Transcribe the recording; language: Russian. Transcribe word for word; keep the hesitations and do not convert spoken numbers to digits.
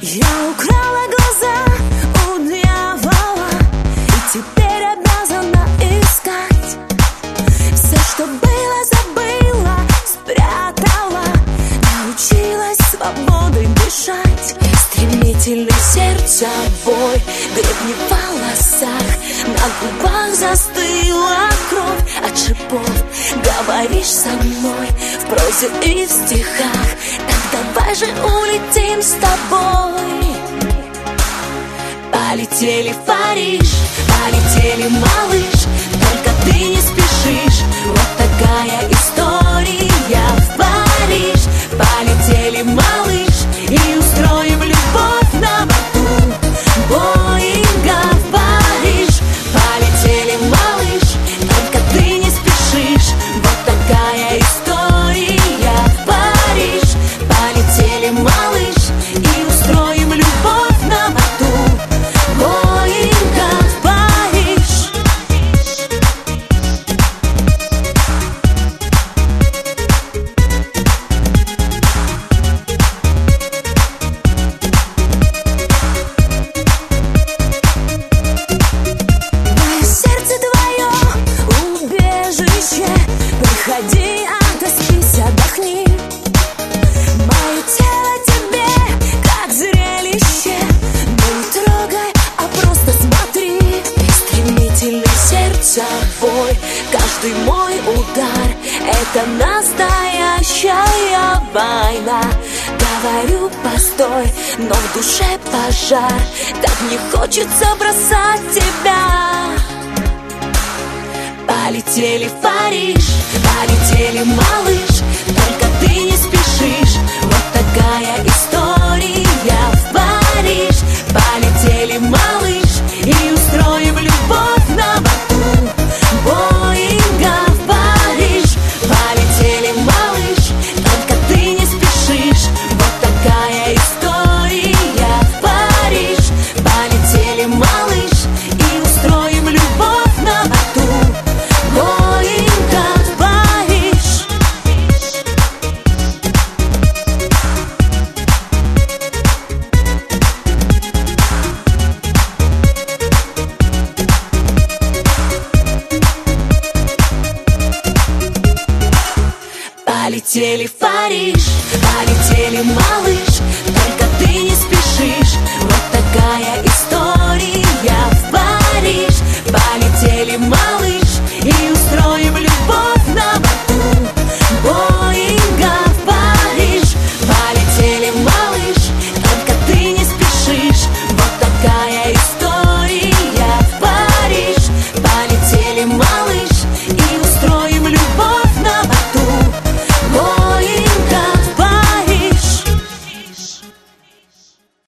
Я украла глаза у дьявола и теперь обязана искать. Все, что было, забыла, спрятала. Научилась свободой дышать. Стремительный сердцевой гребни в волосах, на губах застыла кровь от шипов. Говоришь со мной в прозе и в стихах, так давай же улетим с тобой. Полетели в Париж, полетели, малыш, только ты не спешишь. Вот такая история в Париж. Полетели, малыш, и устроим любовь на борту Боинга в Париж. Полетели, малыш, только ты не спешишь. Вот такая история в Париж. Полетели, малыш, и устроим любовь на борту Боинга в Париж. Мое сердце твое убежище. Приходи, отоспись, отдохни. Мое тело тебе как зрелище. Но не трогай, а просто смотри. Стремительный сердцевой, каждый мой удар — это настоящая война. Говорю, постой, но в душе пожар. Так не хочется бросать тебя. Полетели в Париж, полетели, малыш, только ты не спешишь. Вот такая история